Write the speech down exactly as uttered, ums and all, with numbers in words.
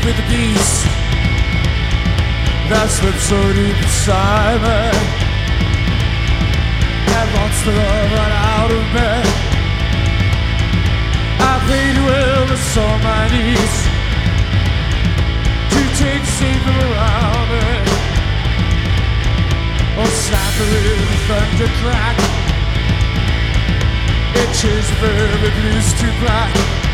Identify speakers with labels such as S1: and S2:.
S1: with the beast that slips so deep inside me. And wants the love right out of me. I played well, it's on my knees to take safer around me. Oh, snap the river, thunder crack. It changed the verb, it blues to black.